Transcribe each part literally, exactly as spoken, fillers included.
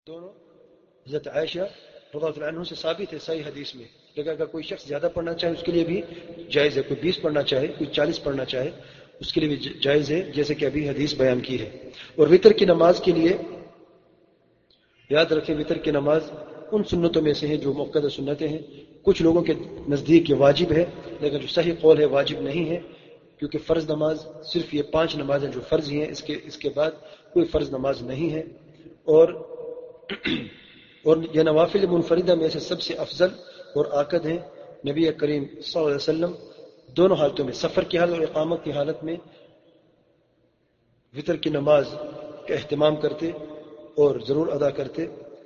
دونوں حضرت عائشہ رضی اللہ عنہ سے ثابت ہے صحیح حدیث میں، لیکن اگر کوئی شخص زیادہ پڑھنا چاہے اس کے لیے بھی جائز ہے، کوئی بیس پڑھنا چاہے، کوئی چالیس پڑھنا چاہے اس کے لیے بھی جائز ہے، جیسے کہ ابھی حدیث بیان کی ہے۔ اور وطر کی نماز کے لیے یاد رکھیں وطر کی نماز ان سنتوں میں سے ہے جو مؤکد سنتیں ہیں، کچھ لوگوں کے نزدیک یہ واجب ہے، لیکن جو صحیح قول ہے واجب نہیں ہے، کیونکہ فرض نماز صرف یہ پانچ نمازیں جو فرض ہی ہیں، اس کے اس کے بعد کوئی فرض نماز نہیں ہے۔ اور اور یہ نوافل منفردہ میں سے سب سے افضل اور آکد ہیں۔ نبی کریم صلی اللہ علیہ وسلم دونوں حالتوں میں، سفر کی حالت اور اقامت کی حالت میں وطر کی نماز کا اہتمام کرتے اور ضرور ادا کرتے۔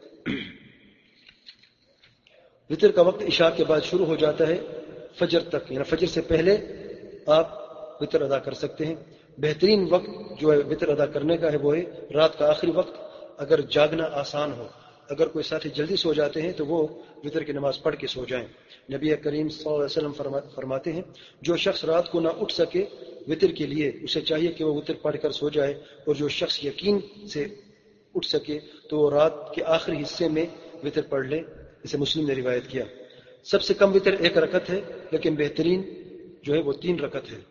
وطر کا وقت عشاء کے بعد شروع ہو جاتا ہے فجر تک، یعنی فجر سے پہلے آپ وطر ادا کر سکتے ہیں۔ بہترین وقت جو ہے وطر ادا کرنے کا ہے وہ ہے رات کا آخری وقت، اگر جاگنا آسان ہو۔ اگر کوئی ساتھی جلدی سو جاتے ہیں تو وہ وطر کی نماز پڑھ کے سو جائیں۔ نبی کریم صلی اللہ علیہ وسلم فرماتے ہیں جو شخص رات کو نہ اٹھ سکے وطر کے لیے اسے چاہیے کہ وہ وطر پڑھ کر سو جائے، اور جو شخص یقین سے اٹھ سکے تو وہ رات کے آخری حصے میں وطر پڑھ لے۔ اسے مسلم نے روایت کیا۔ سب سے کم وطر ایک رکعت ہے، لیکن بہترین جو ہے وہ تین رکعت ہے۔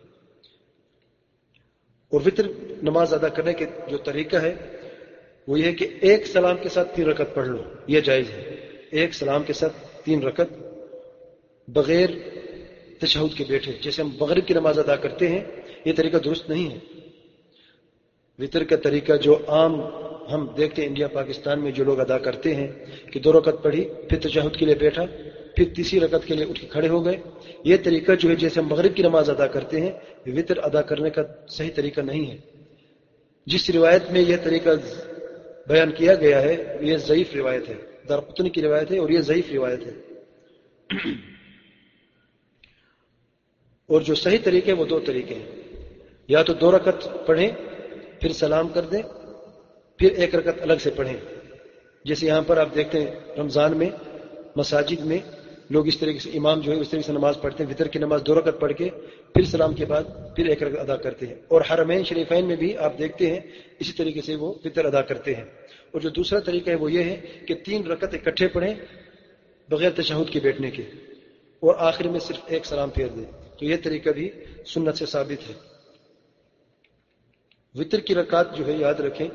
اور وطر نماز ادا کرنے کے جو طریقہ ہے وہ یہ ہے کہ ایک سلام کے ساتھ تین رکعت پڑھ لو، یہ جائز ہے۔ ایک سلام کے ساتھ تین رکعت بغیر تشہد کے بیٹھے، جیسے ہم مغرب کی نماز ادا کرتے ہیں، یہ طریقہ درست نہیں ہے۔ وطر کا طریقہ جو عام ہم دیکھتے ہیں انڈیا پاکستان میں جو لوگ ادا کرتے ہیں کہ دو رکعت پڑھی، پھر تشہد کے لیے بیٹھا، پھر تیسری رکعت کے لیے اٹھ کے کھڑے ہو گئے، یہ طریقہ جو ہے جیسے ہم مغرب کی نماز ادا کرتے ہیں، وطر ادا کرنے کا صحیح طریقہ نہیں ہے۔ جس روایت میں یہ طریقہ بیان کیا گیا ہے یہ ضعیف روایت ہے، دارقطنی کی روایت ہے، اور یہ ضعیف روایت ہے۔ اور جو صحیح طریقے وہ دو طریقے ہیں، یا تو دو رکعت پڑھیں پھر سلام کر دیں، پھر ایک رکعت الگ سے پڑھیں، جیسے یہاں پر آپ دیکھتے ہیں رمضان میں مساجد میں لوگ اس طریقے سے، امام جو ہے اس طریقے سے نماز پڑھتے ہیں، وطر کی نماز دو رکعت پڑھ کے پھر سلام کے بعد پھر ایک رکعت ادا کرتے ہیں۔ اور حرمین شریفین میں بھی آپ دیکھتے ہیں اسی طریقے سے وہ وطر ادا کرتے ہیں۔ اور جو دوسرا طریقہ ہے وہ یہ ہے کہ تین رکعت اکٹھے پڑھیں بغیر تشہد کے بیٹھنے کے، اور آخر میں صرف ایک سلام پھیر دیں، تو یہ طریقہ بھی سنت سے ثابت ہے۔ وطر کی رکعت جو ہے یاد رکھیں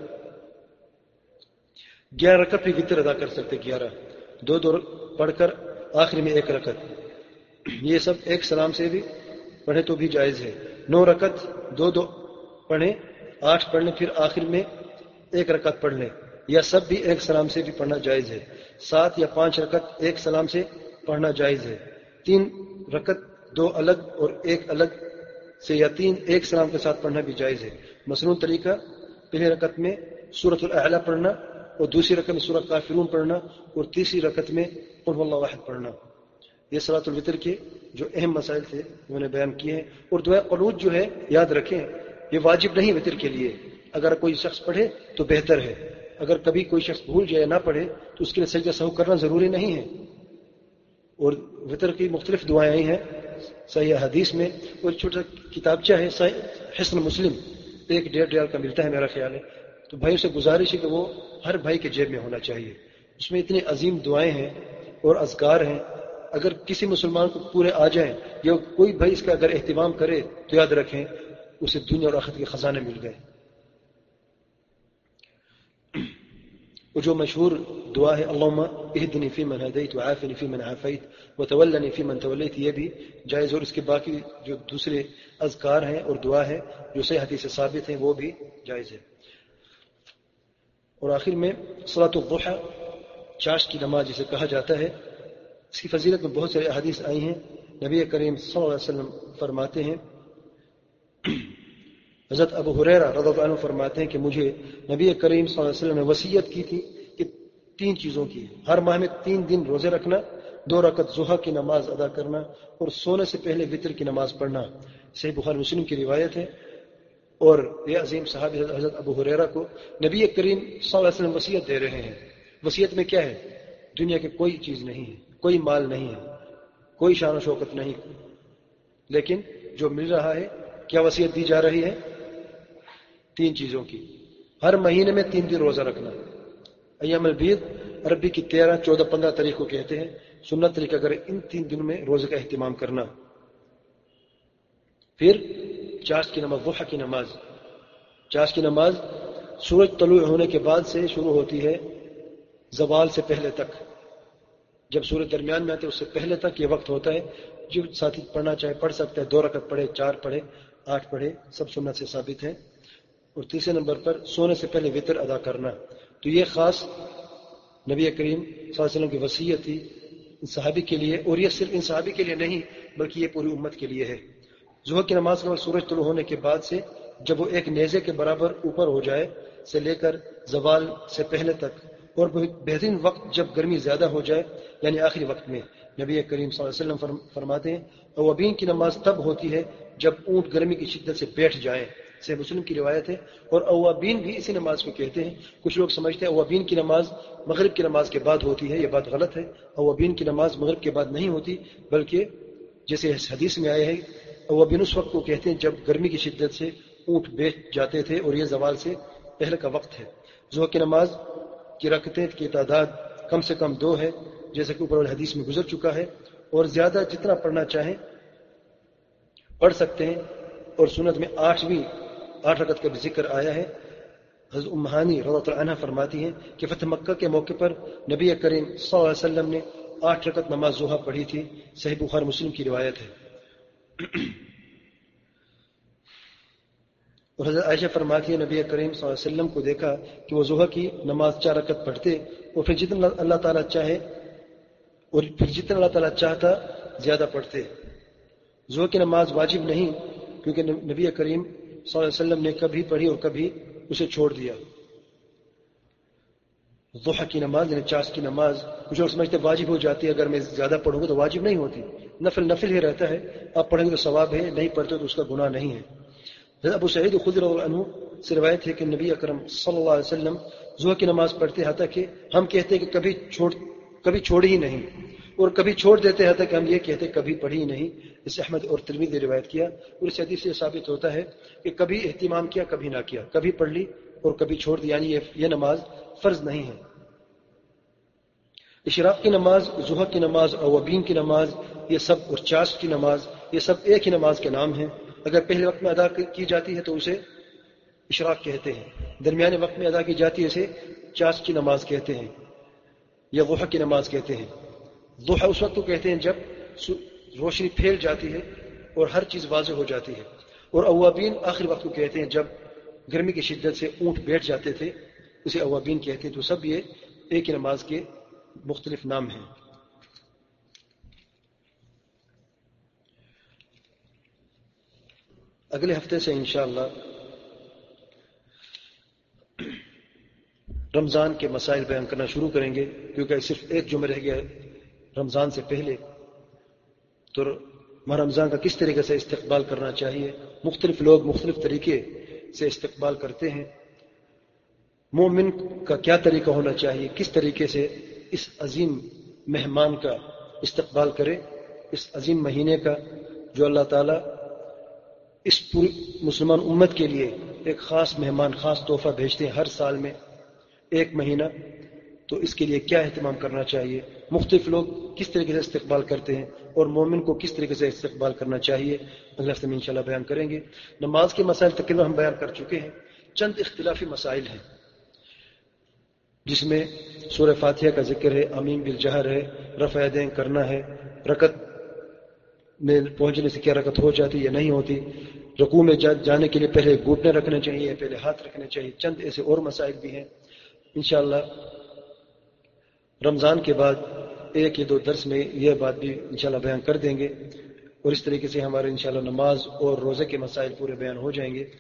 گیارہ رکعت بھی وطر ادا کر سکتے، گیارہ دو دو پڑھ کر آخر میں ایک رکعت، یہ سب ایک سلام سے بھی پڑھیں تو بھی جائز ہے۔ نو رکعت دو دو پڑھیں، آٹھ پڑھ لیں پھر آخر میں ایک رکعت پڑھ لیں، یا سب بھی ایک سلام سے بھی پڑھنا جائز ہے۔ سات یا پانچ رکعت ایک سلام سے پڑھنا جائز ہے۔ تین رکعت دو الگ اور ایک الگ سے، یا تین ایک سلام کے ساتھ پڑھنا بھی جائز ہے۔ مصنون طریقہ پہلے رکعت میں سورۃ الاعلی پڑھنا، اور دوسری رکعت میں سورۃ کافرون پڑھنا، اور تیسری رکعت میں قل هو اللہ احد پڑھنا۔ یہ صلاۃ الوتر کے جو اہم مسائل تھے میں نے بیان کیے ہیں۔ اور دعا قنوت جو ہے یاد رکھیں یہ واجب نہیں وتر کے لیے، اگر کوئی شخص پڑھے تو بہتر ہے، اگر کبھی کوئی شخص بھول جائے نہ پڑھے تو اس کے لیے سجدہ سہو کرنا ضروری نہیں ہے۔ اور وتر کی مختلف دعائیں آئی ہیں صحیح حدیث میں، اور چھوٹا کتابچہ ہے حسن مسلم، ایک ڈیڑھ ریال کا ملتا ہے میرا خیال ہے، تو بھائیوں سے گزارش ہے کہ وہ ہر بھائی کے جیب میں ہونا چاہیے۔ اس میں اتنی عظیم دعائیں ہیں اور اذکار ہیں، اگر کسی مسلمان کو پورے آ جائیں یا کوئی بھائی اس کا اگر اہتمام کرے تو یاد رکھیں اسے دنیا اور آخرت کے خزانے مل گئے۔ اور جو مشہور دعا ہے اللہم اہدنی فی من ہدیت وعافنی فی من عافیت وتولنی فی من تولیت، یہ بھی جائز، اور اس کے باقی جو دوسرے اذکار ہیں اور دعا ہے جو صحیح حدیث سے ثابت ہیں وہ بھی جائز ہے۔ اور آخر میں صلاۃ الضحیٰ، چاش کی نماز جسے کہا جاتا ہے، اس کی فضیلت میں بہت سارے احادیث آئی ہیں۔ نبی کریم صلی اللہ علیہ وسلم فرماتے ہیں، حضرت ابو ہریرہ رضی اللہ عنہ فرماتے ہیں کہ مجھے نبی کریم صلی اللہ علیہ وسلم نے وصیت کی تھی کہ تین چیزوں کی، ہر ماہ میں تین دن روزے رکھنا، دو رکعت ضحیٰ کی نماز ادا کرنا، اور سونے سے پہلے وتر کی نماز پڑھنا۔ صحیح بخاری مسلم کی روایت ہے۔ اور یہ عظیم صحابی حضرت ابو ہریرہ کو نبی کریم صلی اللہ علیہ وسلم وصیت دے رہے ہیں۔ وصیت میں کیا ہے؟ دنیا کی کوئی چیز نہیں ہے، کوئی مال نہیں ہے، کوئی شان و شوکت نہیں، لیکن جو مل رہا ہے کیا وصیت دی جا رہی ہے؟ تین چیزوں کی، ہر مہینے میں تین دن روزہ رکھنا، ایام البید عربی کی تیرہ چودہ پندرہ تاریخ کو کہتے ہیں. سنت طریقہ اگر ان تین دنوں میں روزے کا اہتمام کرنا. پھر چاشت کی نماز، ضحیٰ کی نماز. چاشت کی نماز سورج طلوع ہونے کے بعد سے شروع ہوتی ہے زوال سے پہلے تک. جب سورج درمیان میں آتے ہے اس سے پہلے تک یہ وقت ہوتا ہے. جو ساتھی پڑھنا چاہے پڑھ سکتا ہے، دو رکعت پڑھے، چار پڑھے، آٹھ پڑھے، سب سنت سے ثابت ہے. اور تیسرے نمبر پر سونے سے پہلے وتر ادا کرنا. تو یہ خاص نبی کریم صلی اللہ علیہ وسلم کی وصیت تھی ان صحابی کے لیے، اور یہ صرف ان صحابی کے لیے نہیں بلکہ یہ پوری امت کے لیے ہے. ظہر کی نماز کے بعد سورج طلوع ہونے کے بعد سے جب وہ ایک نیزے کے برابر اوپر ہو جائے سے لے کر زوال سے پہلے تک، اور بہترین وقت جب گرمی زیادہ ہو جائے یعنی آخری وقت میں، نبی کریم صلی اللہ علیہ وسلم فرماتے ہیں اوابین کی نماز تب ہوتی ہے جب اونٹ گرمی کی شدت سے بیٹھ جائیں. صحیح مسلم کی روایت ہے. اور اوابین بھی اسی نماز کو کہتے ہیں. کچھ لوگ سمجھتے ہیں اوابین کی نماز مغرب کی نماز کے بعد ہوتی ہے. یہ بات غلط ہے. اوابین کی نماز مغرب کے بعد نہیں ہوتی، بلکہ جیسے اس حدیث میں آئے ہیں اوابین اس وقت کو کہتے ہیں جب گرمی کی شدت سے اونٹ بیٹھ جاتے تھے، اور یہ زوال سے پہلے کا وقت ہے. ظہر کی نماز کی رکعتیں کی تعداد کم سے کم دو ہے، جیسا کہ اوپر والے حدیث میں گزر چکا ہے، اور زیادہ جتنا پڑھنا چاہیں پڑھ سکتے ہیں. اور سنت میں آٹھویں آٹھ رکعت کا بھی ذکر آیا ہے. حضرت ام ہانی رضی اللہ عنہا فرماتی ہیں کہ فتح مکہ کے موقع پر نبی کریم صلی اللہ علیہ وسلم نے آٹھ رکعت نماز ضحیٰ پڑھی تھی. صحیح بخاری مسلم کی روایت ہے. اور حضرت عائشہ فرماتی ہے نبی کریم صلی اللہ علیہ وسلم کو دیکھا کہ وہ ضحیٰ کی نماز چار رکعت پڑھتے، اور پھر جتنا اللہ تعالیٰ چاہے اور پھر جتنا اللہ تعالیٰ چاہتا زیادہ پڑھتے. ضحیٰ کی نماز واجب نہیں، کیونکہ نبی کریم صلی اللہ علیہ وسلم نے کبھی پڑھی اور کبھی اسے چھوڑ دیا. ضحیٰ کی نماز یعنی چاشت کی نماز کچھ اور سمجھتے واجب ہو جاتی ہے، اگر میں زیادہ پڑھوں گا تو واجب نہیں ہوتی، نفل نفل ہی رہتا ہے. آپ پڑھیں گے تو ثواب ہے، نہیں پڑھتے تو اس کا گناہ نہیں ہے. ابو سعید خدری رضی اللہ عنہ سے روایت ہے کہ نبی اکرم صلی اللہ علیہ وسلم ضحیٰ کی نماز پڑھتے حتیٰ کہ ہم کہتے کہ کبھی چھوڑ کبھی چھوڑی ہی نہیں، اور کبھی چھوڑ دیتے حتیٰ کہ ہم یہ کہتے کبھی پڑھی ہی نہیں. اس احمد اور ترمذی نے روایت کیا. اور اس حدیث سے ثابت ہوتا ہے کہ کبھی اہتمام کیا کبھی نہ کیا، کبھی پڑھ لی اور کبھی چھوڑ دی، یعنی یہ نماز فرض نہیں ہے. اشراق کی نماز، ضحیٰ کی نماز، اوابین کی نماز، یہ سب اور چاشت کی نماز، یہ سب ایک ہی نماز کے نام ہیں. اگر پہلے وقت میں ادا کی جاتی ہے تو اسے اشراق کہتے ہیں، درمیانے وقت میں ادا کی جاتی ہے اسے چاشت کی نماز کہتے ہیں یا ضحیٰ کی نماز کہتے ہیں. ضحیٰ اس وقت کو کہتے ہیں جب روشنی پھیل جاتی ہے اور ہر چیز واضح ہو جاتی ہے. اور اوابین آخری وقت کو کہتے ہیں جب گرمی کی شدت سے اونٹ بیٹھ جاتے تھے، اسے اوابین کہتے ہیں. تو سب یہ ایک ہی نماز کے مختلف نام ہیں. اگلے ہفتے سے انشاءاللہ رمضان کے مسائل بیان کرنا شروع کریں گے، کیونکہ صرف ایک جمعہ رہ گیا رمضان سے پہلے. تو رمضان کا کس طریقے سے استقبال کرنا چاہیے، مختلف لوگ مختلف طریقے سے استقبال کرتے ہیں. مومن کا کیا طریقہ ہونا چاہیے، کس طریقے سے اس عظیم مہمان کا استقبال کرے، اس عظیم مہینے کا جو اللہ تعالیٰ اس پوری مسلمان امت کے لیے ایک خاص مہمان، خاص تحفہ بھیجتے ہیں ہر سال میں ایک مہینہ. تو اس کے لیے کیا اہتمام کرنا چاہیے، مختلف لوگ کس طریقے سے استقبال کرتے ہیں، اور مومن کو کس طریقے سے استقبال کرنا چاہیے، اگلے ہفتے میں انشاءاللہ بیان کریں گے. نماز کے مسائل تقریباً ہم بیان کر چکے ہیں. چند اختلافی مسائل ہیں جس میں سورہ فاتحہ کا ذکر ہے، آمین بالجہر ہے، رفع یدین کرنا ہے، رکعت میں پہنچنے سے کیا رکعت ہو جاتی یا نہیں ہوتی، رکوع میں جانے کے لیے پہلے گھٹنے رکھنے چاہیے، پہلے ہاتھ رکھنے چاہیے. چند ایسے اور مسائل بھی ہیں. انشاءاللہ رمضان کے بعد ایک یا دو درس میں یہ بات بھی انشاءاللہ بیان کر دیں گے، اور اس طریقے سے ہمارے انشاءاللہ نماز اور روزے کے مسائل پورے بیان ہو جائیں گے.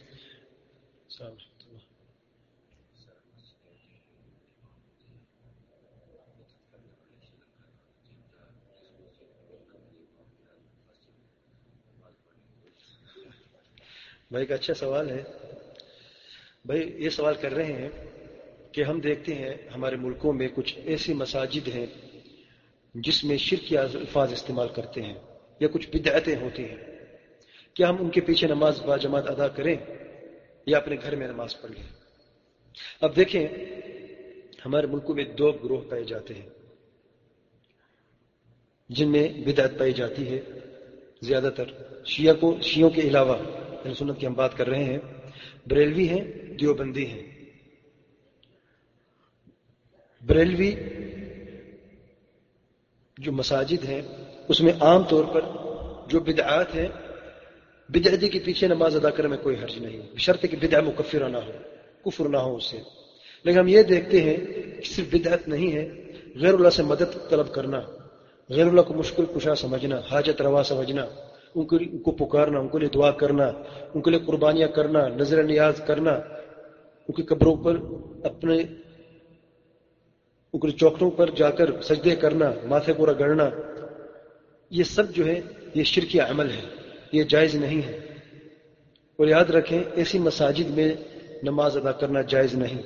بھائی کا اچھا سوال ہے. بھائی یہ سوال کر رہے ہیں کہ ہم دیکھتے ہیں ہمارے ملکوں میں کچھ ایسی مساجد ہیں جس میں شرک کے الفاظ استعمال کرتے ہیں یا کچھ بدعتیں ہوتی ہیں. کیا ہم ان کے پیچھے نماز با جماعت ادا کریں یا اپنے گھر میں نماز پڑھ لیں؟ اب دیکھیں ہمارے ملکوں میں دو گروہ پائے جاتے ہیں جن میں بدعت پائی جاتی ہے زیادہ تر شیعہ کو شیعوں کے علاوہ اہل سنت کی ہم بات کر رہے ہیں، بریلوی ہیں، دیوبندی ہیں۔ بریلوی جو مساجد ہیں اس میں عام طور پر جو بدعات ہیں، بدعتی کے پیچھے نماز ادا کرنے میں کوئی حرج نہیں، بشرط کہ بدعہ مکفرہ نہ ہو، کفر نہ ہو اس سے۔ لیکن ہم یہ دیکھتے ہیں کہ صرف بدعت نہیں ہے، غیر اللہ سے مدد طلب کرنا، غیر اللہ کو مشکل کشا سمجھنا، حاجت روا سمجھنا، ان کو ان کو پکارنا، ان کے لیے دعا کرنا، ان کے لیے قربانیاں کرنا، نظر نیاز کرنا، ان کی قبروں پر اپنے ان کے چوکٹوں پر جا کر سجدے کرنا، ماتھے کو رگڑنا، یہ سب جو ہے یہ شرکی عمل ہے، یہ جائز نہیں ہے۔ اور یاد رکھیں ایسی مساجد میں نماز ادا کرنا جائز نہیں۔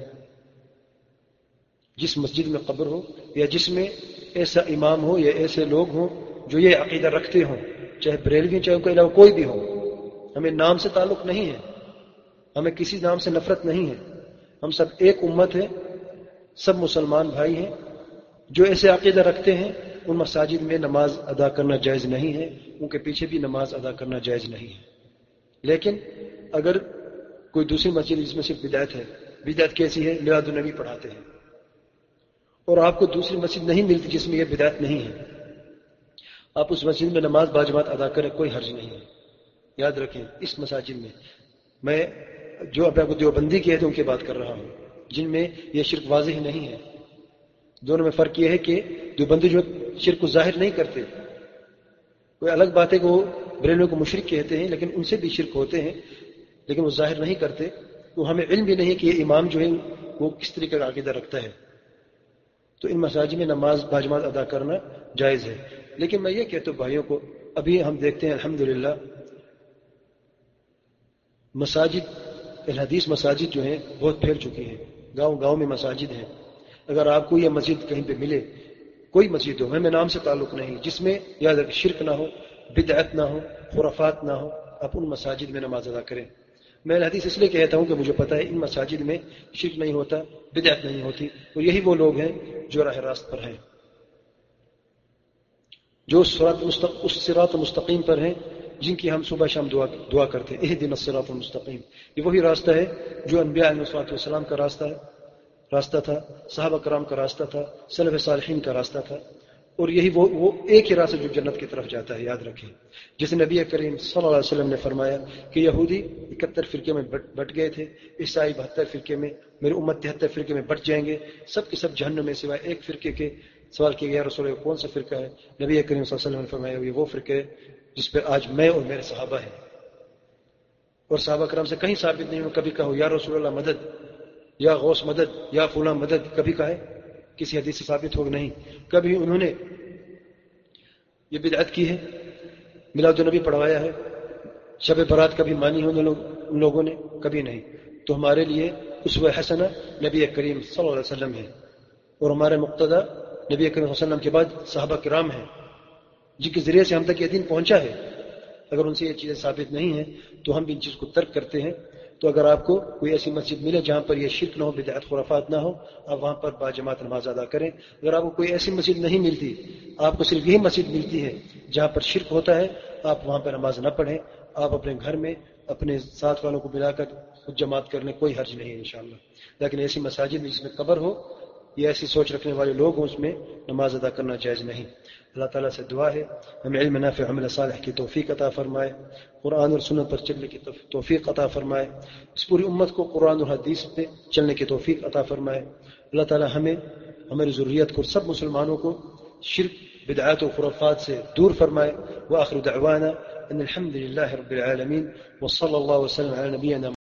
جس مسجد میں قبر ہو یا جس میں ایسا امام ہو یا ایسے لوگ ہوں جو یہ عقیدہ رکھتے ہوں، چاہے بریلوی چاہے ان کے علاوہ کوئی بھی ہو، ہمیں نام سے تعلق نہیں ہے، ہمیں کسی نام سے نفرت نہیں ہے، ہم سب ایک امت ہے، سب مسلمان بھائی ہیں۔ جو ایسے عقیدہ رکھتے ہیں ان مساجد میں نماز ادا کرنا جائز نہیں ہے، ان کے پیچھے بھی نماز ادا کرنا جائز نہیں ہے۔ لیکن اگر کوئی دوسری مسجد جس میں صرف بدعت ہے، بدعت کیسی ہے؟ میلاد النبی پڑھاتے ہیں، اور آپ کو دوسری مسجد نہیں ملتی جس میں یہ بدعت نہیں ہے، آپ اس مسجد میں نماز باجماعت ادا کریں، کوئی حرج نہیں ہے۔ یاد رکھیں اس مساجد میں میں جو اب آپ کو دیوبندی کہتے ہیں ان کی بات کر رہا ہوں جن میں یہ شرک واضح نہیں ہے۔ دونوں میں فرق یہ ہے کہ دیوبندی جو شرک کو ظاہر نہیں کرتے، کوئی الگ بات ہے کہ وہ بریلویوں کو مشرک کہتے ہیں لیکن ان سے بھی شرک ہوتے ہیں لیکن وہ ظاہر نہیں کرتے، تو ہمیں علم بھی نہیں کہ یہ امام جو ہے وہ کس طریقے کا عقیدہ رکھتا ہے۔ تو ان مساجد میں نماز باجماعت ادا کرنا جائز ہے۔ لیکن میں یہ کہتا ہوں بھائیوں کو، ابھی ہم دیکھتے ہیں الحمدللہ مساجد الحدیث مساجد جو ہیں بہت پھیل چکی ہیں، گاؤں گاؤں میں مساجد ہیں۔ اگر آپ کو یہ مسجد کہیں پہ ملے، کوئی مسجد ہو، ہمیں نام سے تعلق نہیں، جس میں یاد رکھ شرک نہ ہو، بدعت نہ ہو، خرافات نہ ہو، آپ ان مساجد میں نماز ادا کریں۔ میں الحدیث اس لیے کہتا ہوں کہ مجھے پتا ہے ان مساجد میں شرک نہیں ہوتا، بدعت نہیں ہوتی، اور یہی وہ لوگ ہیں جو راہ راست پر ہیں، جو اس صراط مستقیم پر ہیں جن کی ہم صبح شام دعا دعا کرتے ہیں، اہدنا الصراط المستقیم۔ یہ وہی راستہ ہے جو انبیاء علیہ الصلوۃ والسلام کا راستہ ہے راستہ تھا، صحابہ کرام کا راستہ تھا، سلف صالحین کا راستہ تھا، اور یہی وہ وہ ایک ہی راستہ جو جنت کی طرف جاتا ہے۔ یاد رکھیں جیسے نبی کریم صلی اللہ علیہ وسلم نے فرمایا کہ یہودی اکہتر فرقے میں بٹ گئے تھے، عیسائی بہتر فرقے میں، میری امت تہتر فرقے میں بٹ جائیں گے، سب کے سب جہنم میں سوائے ایک فرقے کے۔ سوال کیا گیا رسول اللہ کون سا فرقہ ہے؟ نبی کریم صلی اللہ علیہ وسلم نے فرمایا یہ وہ فرقہ ہے جس پہ آج میں اور میرے صحابہ ہیں، اور صحابہ کرام سے کہیں ثابت نہیں ہو کبھی کہو یا رسول اللہ مدد، یا غوث مدد، یا فلاں مدد، کبھی کہے کسی حدیث سے ثابت ہو نہیں۔ کبھی انہوں نے یہ بدعت کی ہے، میلاد النبی پڑھوایا ہے، شب برات کبھی مانی ہو ان لوگوں نے؟ کبھی نہیں۔ تو ہمارے لیے اسوہ حسنہ نبی کریم صلی اللہ علیہ وسلم ہے، اور ہمارے مقتدی نبی کریم صلی اللہ علیہ وسلم کے بعد صحابہ کرام ہیں جن کے ذریعے سے ہم تک یہ دین پہنچا ہے۔ اگر ان سے یہ چیزیں ثابت نہیں ہیں تو ہم بھی ان چیز کو ترک کرتے ہیں۔ تو اگر آپ کو کوئی ایسی مسجد ملے جہاں پر یہ شرک نہ ہو، بدعت خرافات نہ ہو، آپ وہاں پر باجماعت نماز ادا کریں۔ اگر آپ کو کوئی ایسی مسجد نہیں ملتی، آپ کو صرف یہی مسجد ملتی ہے جہاں پر شرک ہوتا ہے، آپ وہاں پر نماز نہ پڑھیں، آپ اپنے گھر میں اپنے ساتھ والوں کو ملا کر جماعت کرنے کوئی حرج نہیں ہے انشاءاللہ۔ لیکن ایسی مساجد میں جس میں قبر ہو یا ایسی سوچ رکھنے والے لوگ ہوں اس میں نماز ادا کرنا جائز نہیں۔ اللہ تعالیٰ سے دعا ہے ہمیں علم نافع عمل صالح کی توفیق عطا فرمائے، قرآن اور سنت پر چلنے کی توفیق عطا فرمائے، اس پوری امت کو قرآن اور حدیث پہ چلنے کی توفیق عطا فرمائے۔ اللہ تعالیٰ ہمیں ہماری ذریت کو سب مسلمانوں کو شرک بدعات و خرافات سے دور فرمائے۔ وآخر دعوانا ان الحمد للہ رب العالمین وصلی اللہ وسلم علی نبینا